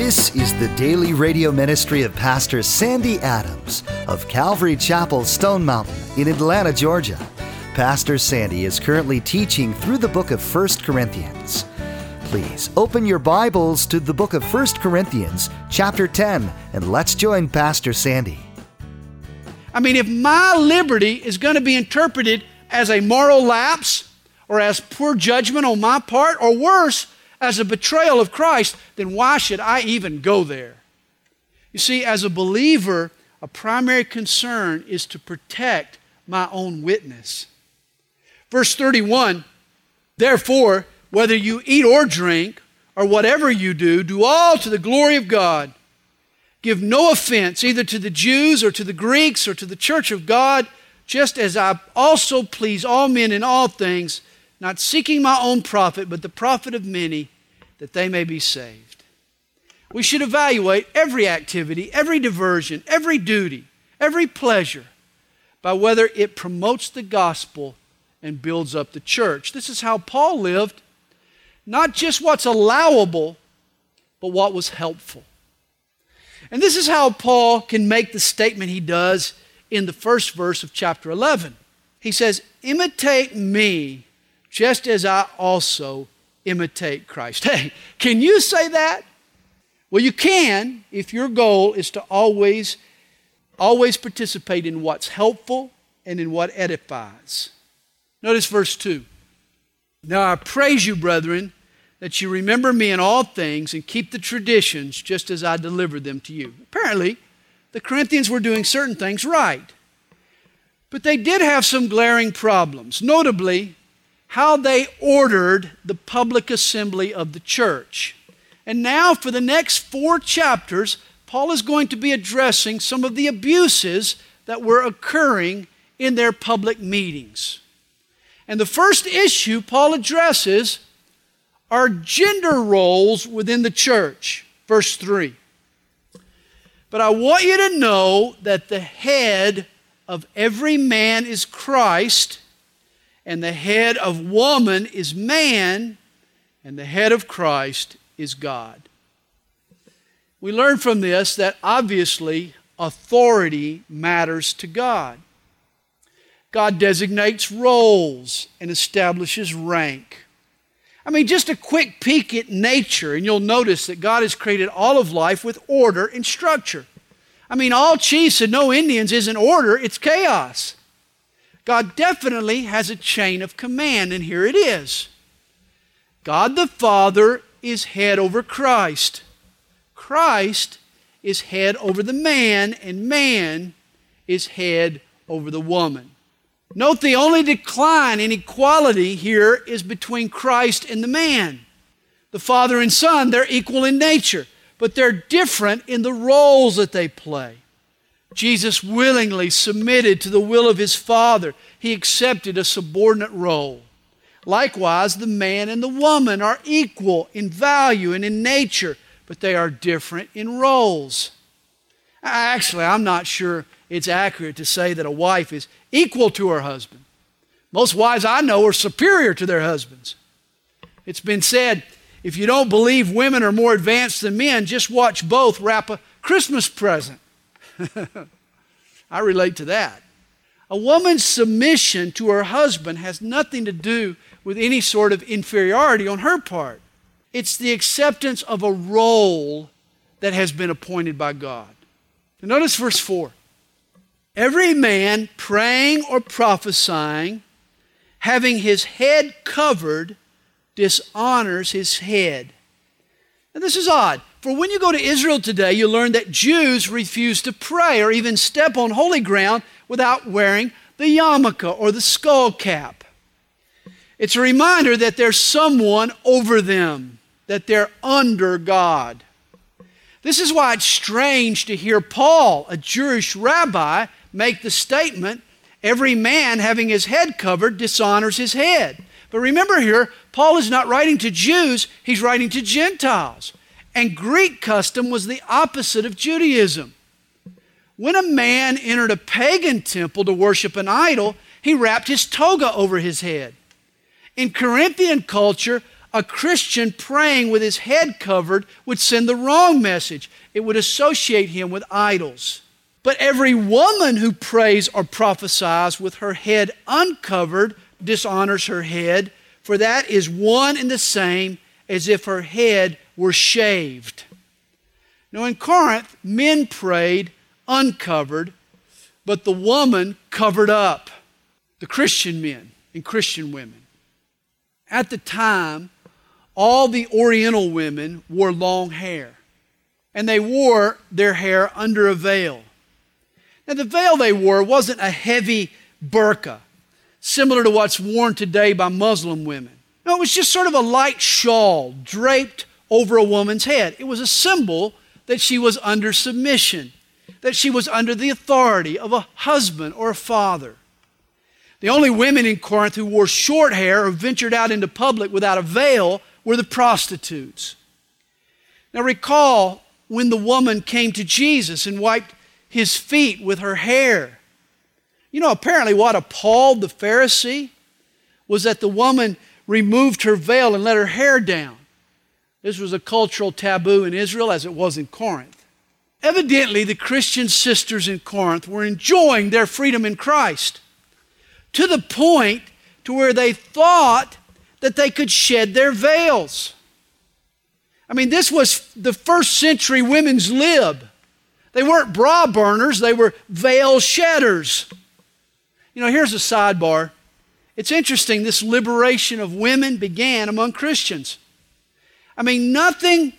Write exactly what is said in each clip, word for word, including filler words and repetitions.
This is the daily radio ministry of Pastor Sandy Adams of Calvary Chapel, Stone Mountain in Atlanta, Georgia. Pastor Sandy is currently teaching through the book of First Corinthians. Please open your Bibles to the book of First Corinthians, chapter ten, and let's join Pastor Sandy. I mean, if my liberty is going to be interpreted as a moral lapse or as poor judgment on my part, or worse, as a betrayal of Christ, then why should I even go there? You see, as a believer, a primary concern is to protect my own witness. Verse thirty-one, therefore, whether you eat or drink, or whatever you do, do all to the glory of God. Give no offense either to the Jews or to the Greeks or to the church of God, just as I also please all men in all things, not seeking my own profit, but the profit of many, that they may be saved. We should evaluate every activity, every diversion, every duty, every pleasure by whether it promotes the gospel and builds up the church. This is how Paul lived, not just what's allowable, but what was helpful. And this is how Paul can make the statement he does in the first verse of chapter eleven. He says, imitate me just as I also imitate Christ. Hey, can you say that? Well, you can if your goal is to always, always participate in what's helpful and in what edifies. Notice verse two. Now I praise you, brethren, that you remember me in all things and keep the traditions just as I delivered them to you. Apparently, the Corinthians were doing certain things right. But they did have some glaring problems, notably how they ordered the public assembly of the church. And now for the next four chapters, Paul is going to be addressing some of the abuses that were occurring in their public meetings. And the first issue Paul addresses are gender roles within the church. Verse three. But I want you to know that the head of every man is Christ, and the head of woman is man, and the head of Christ is God. We learn from this that obviously authority matters to God. God designates roles and establishes rank. I mean, just a quick peek at nature, and you'll notice that God has created all of life with order and structure. I mean, all chiefs and no Indians isn't order, it's chaos. God definitely has a chain of command, and here it is. God the Father is head over Christ. Christ is head over the man, and man is head over the woman. Note the only decline in equality here is between Christ and the man. The Father and Son, they're equal in nature, but they're different in the roles that they play. Jesus willingly submitted to the will of His Father. He accepted a subordinate role. Likewise, the man and the woman are equal in value and in nature, but they are different in roles. Actually, I'm not sure it's accurate to say that a wife is equal to her husband. Most wives I know are superior to their husbands. It's been said, if you don't believe women are more advanced than men, just watch both wrap a Christmas present. I relate to that. A woman's submission to her husband has nothing to do with any sort of inferiority on her part. It's the acceptance of a role that has been appointed by God. Now notice verse four. Every man praying or prophesying, having his head covered, dishonors his head. Now this is odd, for when you go to Israel today, you learn that Jews refuse to pray or even step on holy ground without wearing the yarmulke or the skull cap. It's a reminder that there's someone over them, that they're under God. This is why it's strange to hear Paul, a Jewish rabbi, make the statement, every man having his head covered dishonors his head. But remember here, Paul is not writing to Jews, he's writing to Gentiles. And Greek custom was the opposite of Judaism. When a man entered a pagan temple to worship an idol, he wrapped his toga over his head. In Corinthian culture, a Christian praying with his head covered would send the wrong message. It would associate him with idols. But every woman who prays or prophesies with her head uncovered dishonors her head, for that is one and the same as if her head were shaved. Now in Corinth, men prayed uncovered, but the woman covered up. The Christian men and Christian women. At the time, all the Oriental women wore long hair, and they wore their hair under a veil. Now the veil they wore wasn't a heavy burqa, similar to what's worn today by Muslim women. No, it was just sort of a light shawl draped over a woman's head. It was a symbol that she was under submission, that she was under the authority of a husband or a father. The only women in Corinth who wore short hair or ventured out into public without a veil were the prostitutes. Now recall when the woman came to Jesus and wiped his feet with her hair. You know, apparently what appalled the Pharisee was that the woman removed her veil and let her hair down. This was a cultural taboo in Israel as it was in Corinth. Evidently, the Christian sisters in Corinth were enjoying their freedom in Christ to the point to where they thought that they could shed their veils. I mean, this was the first century women's lib. They weren't bra burners, they were veil shedders. You know, here's a sidebar. It's interesting, this liberation of women began among Christians. I mean, nothing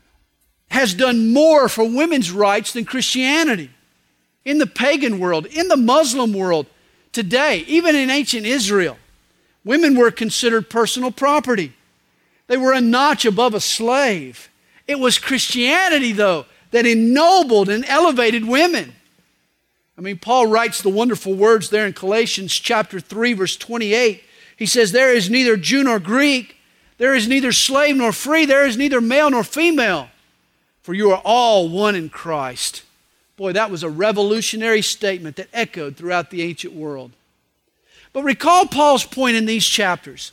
has done more for women's rights than Christianity. In the pagan world, in the Muslim world, today, even in ancient Israel, women were considered personal property. They were a notch above a slave. It was Christianity, though, that ennobled and elevated women. I mean, Paul writes the wonderful words there in Galatians chapter three, verse twenty-eight. He says, there is neither Jew nor Greek, there is neither slave nor free, there is neither male nor female, for you are all one in Christ. Boy, that was a revolutionary statement that echoed throughout the ancient world. But recall Paul's point in these chapters.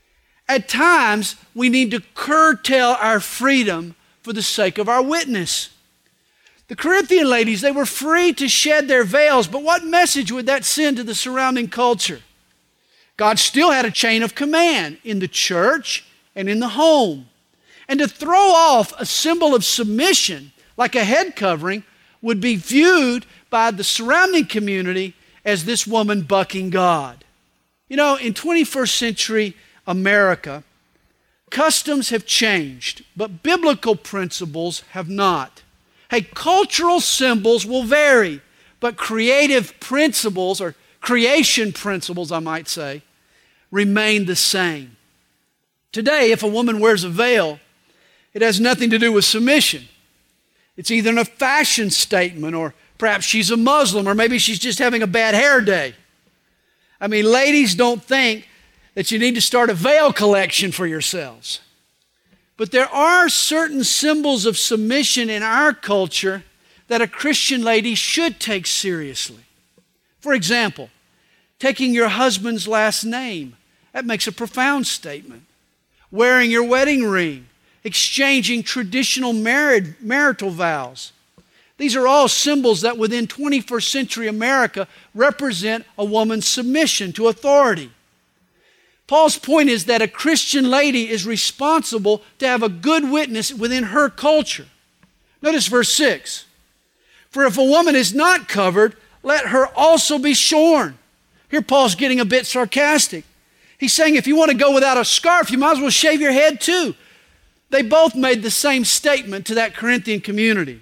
At times, we need to curtail our freedom for the sake of our witness. The Corinthian ladies, they were free to shed their veils, but what message would that send to the surrounding culture? God still had a chain of command in the church and in the home. And to throw off a symbol of submission, like a head covering, would be viewed by the surrounding community as this woman bucking God. You know, in twenty-first century America, customs have changed, but biblical principles have not. Hey, cultural symbols will vary, but creative principles, or creation principles, I might say, remain the same. Today, if a woman wears a veil, it has nothing to do with submission. It's either a fashion statement, or perhaps she's a Muslim, or maybe she's just having a bad hair day. I mean, ladies, don't think that you need to start a veil collection for yourselves. But there are certain symbols of submission in our culture that a Christian lady should take seriously. For example, taking your husband's last name. That makes a profound statement. Wearing your wedding ring. Exchanging traditional married, marital vows. These are all symbols that within twenty-first century America represent a woman's submission to authority. Paul's point is that a Christian lady is responsible to have a good witness within her culture. Notice verse six. For if a woman is not covered, let her also be shorn. Here Paul's getting a bit sarcastic. He's saying if you want to go without a scarf, you might as well shave your head too. They both made the same statement to that Corinthian community.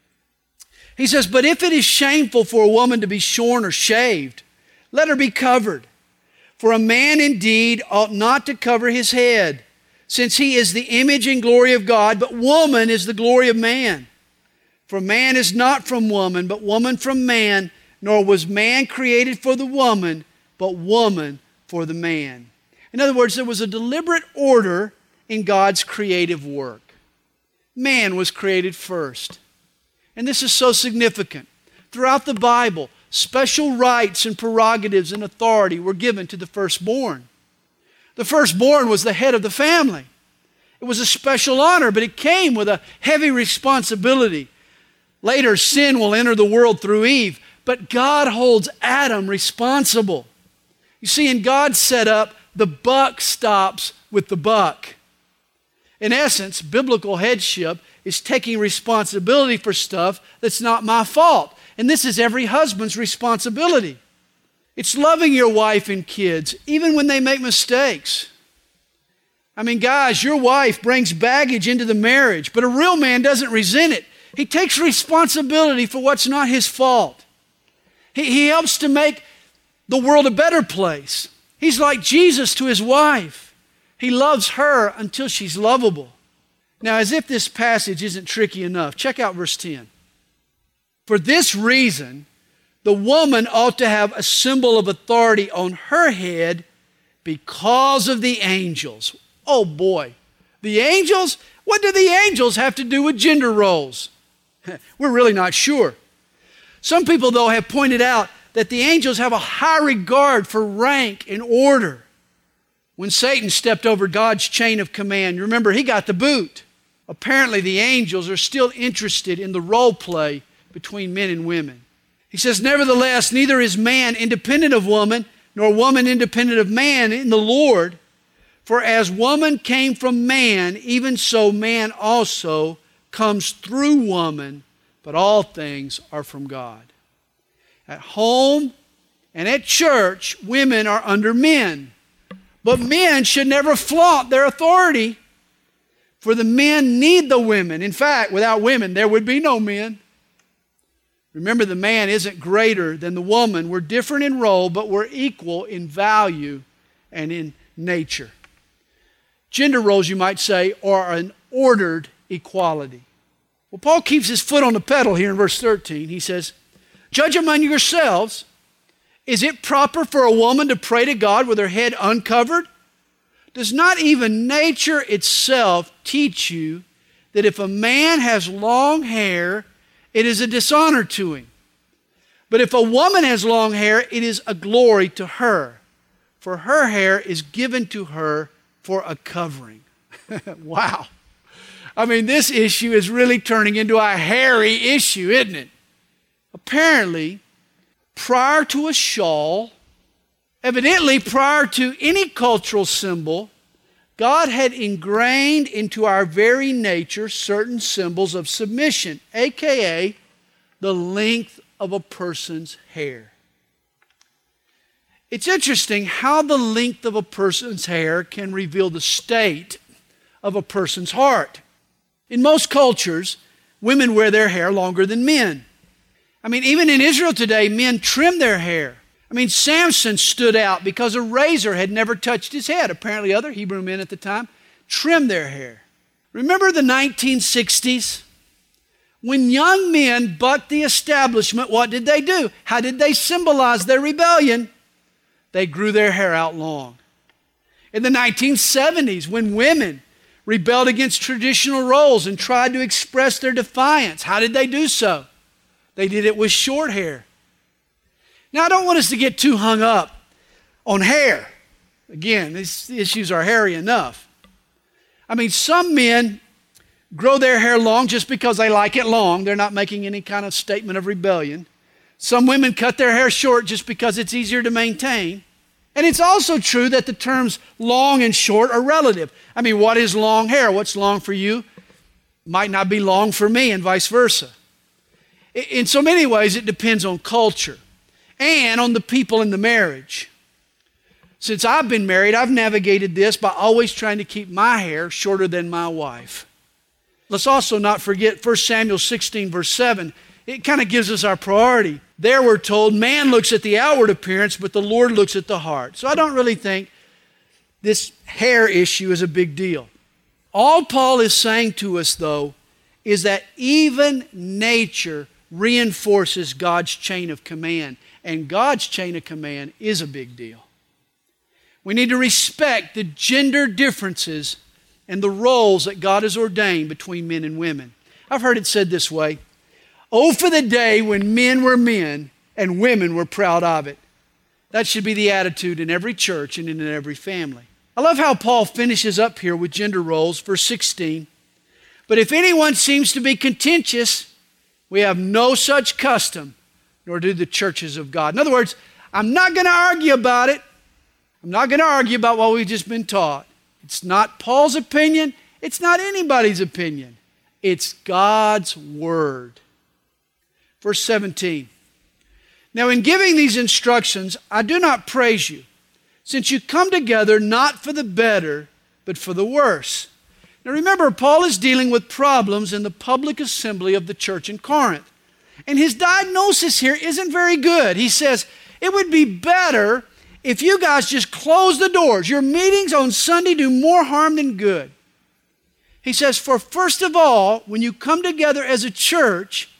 He says, but if it is shameful for a woman to be shorn or shaved, let her be covered. For a man indeed ought not to cover his head, since he is the image and glory of God, but woman is the glory of man. For man is not from woman, but woman from man, nor was man created for the woman, but woman for the man. In other words, there was a deliberate order in God's creative work. Man was created first. And this is so significant. Throughout the Bible, special rights and prerogatives and authority were given to the firstborn. The firstborn was the head of the family. It was a special honor, but it came with a heavy responsibility. Later, sin will enter the world through Eve, but God holds Adam responsible. You see, in God's setup, the buck stops with the buck. In essence, biblical headship is taking responsibility for stuff that's not my fault. And this is every husband's responsibility. It's loving your wife and kids, even when they make mistakes. I mean, guys, your wife brings baggage into the marriage, but a real man doesn't resent it. He takes responsibility for what's not his fault. He, he helps to make the world a better place. He's like Jesus to his wife. He loves her until she's lovable. Now, as if this passage isn't tricky enough, check out verse ten. For this reason, the woman ought to have a symbol of authority on her head because of the angels. Oh boy, the angels? What do the angels have to do with gender roles? We're really not sure. Some people, though, have pointed out that the angels have a high regard for rank and order. When Satan stepped over God's chain of command, remember, he got the boot. Apparently, the angels are still interested in the role play between men and women. He says, nevertheless, neither is man independent of woman, nor woman independent of man in the Lord. For as woman came from man, even so man also comes through woman, but all things are from God. At home and at church, women are under men. But men should never flaunt their authority, for the men need the women. In fact, without women, there would be no men. Remember, the man isn't greater than the woman. We're different in role, but we're equal in value and in nature. Gender roles, you might say, are an ordered equality. Well, Paul keeps his foot on the pedal here in verse thirteen. He says, judge among yourselves. Is it proper for a woman to pray to God with her head uncovered? Does not even nature itself teach you that if a man has long hair, it is a dishonor to him? But if a woman has long hair, it is a glory to her, for her hair is given to her for a covering. Wow. I mean, this issue is really turning into a hairy issue, isn't it? Apparently, prior to a shawl, evidently prior to any cultural symbol, God had ingrained into our very nature certain symbols of submission, a k a the length of a person's hair. It's interesting how the length of a person's hair can reveal the state of a person's heart. In most cultures, women wear their hair longer than men. I mean, even in Israel today, men trim their hair. I mean, Samson stood out because a razor had never touched his head. Apparently, other Hebrew men at the time trimmed their hair. Remember the nineteen sixties? When young men bucked the establishment, what did they do? How did they symbolize their rebellion? They grew their hair out long. In the nineteen seventies, when women rebelled against traditional roles and tried to express their defiance, how did they do so? They did it with short hair. Now, I don't want us to get too hung up on hair. Again, these issues are hairy enough. I mean, some men grow their hair long just because they like it long. They're not making any kind of statement of rebellion. Some women cut their hair short just because it's easier to maintain. And it's also true that the terms long and short are relative. I mean, what is long hair? What's long for you might not be long for me, and vice versa. In so many ways, it depends on culture and on the people in the marriage. Since I've been married, I've navigated this by always trying to keep my hair shorter than my wife. Let's also not forget First Samuel sixteen, verse seven. It kind of gives us our priority. There we're told, man looks at the outward appearance, but the Lord looks at the heart. So I don't really think this hair issue is a big deal. All Paul is saying to us, though, is that even nature reinforces God's chain of command. And God's chain of command is a big deal. We need to respect the gender differences and the roles that God has ordained between men and women. I've heard it said this way, oh, for the day when men were men and women were proud of it. That should be the attitude in every church and in every family. I love how Paul finishes up here with gender roles, verse sixteen. But if anyone seems to be contentious, we have no such custom, nor do the churches of God. In other words, I'm not going to argue about it. I'm not going to argue about what we've just been taught. It's not Paul's opinion. It's not anybody's opinion. It's God's word. Verse seventeen. Now in giving these instructions, I do not praise you, since you come together not for the better, but for the worse. Now remember, Paul is dealing with problems in the public assembly of the church in Corinth. And his diagnosis here isn't very good. He says, it would be better if you guys just close the doors. Your meetings on Sunday do more harm than good. He says, for first of all, when you come together as a church,